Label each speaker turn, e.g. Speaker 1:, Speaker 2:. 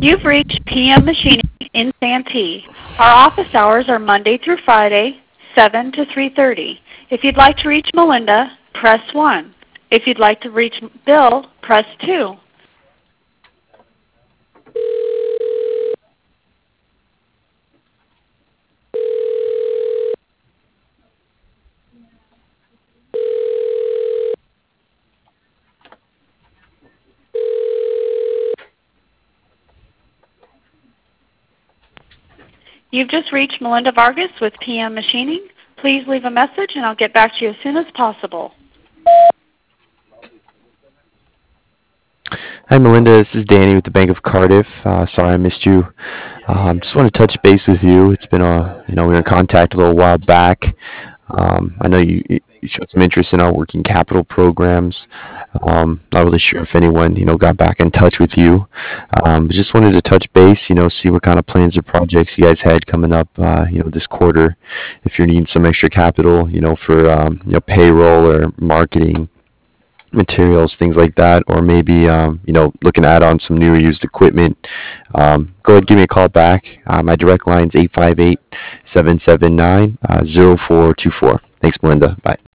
Speaker 1: You've reached PM Machining in Santee. Our office hours are Monday through Friday, 7 to 3:30. If you'd like to reach Melinda, press 1. If you'd like to reach Bill, press 2. You've just reached Melinda Vargas with PM Machining. Please leave a message and I'll get back to you as soon as possible.
Speaker 2: Hi, Melinda. This is Danny with the Bank of Cardiff. Sorry I missed you. Just want to touch base with you. It's been we were in contact a little while back. I know you showed some interest in our working capital programs. Not really sure if anyone, got back in touch with you. But just wanted to touch base, see what kind of plans or projects you guys had coming up, this quarter. If you're needing some extra capital, for, payroll or marketing materials, things like that, or maybe looking to add on some new or used equipment, go ahead and give me a call back. My direct line is 858-779-0424. Thanks, Melinda. Bye.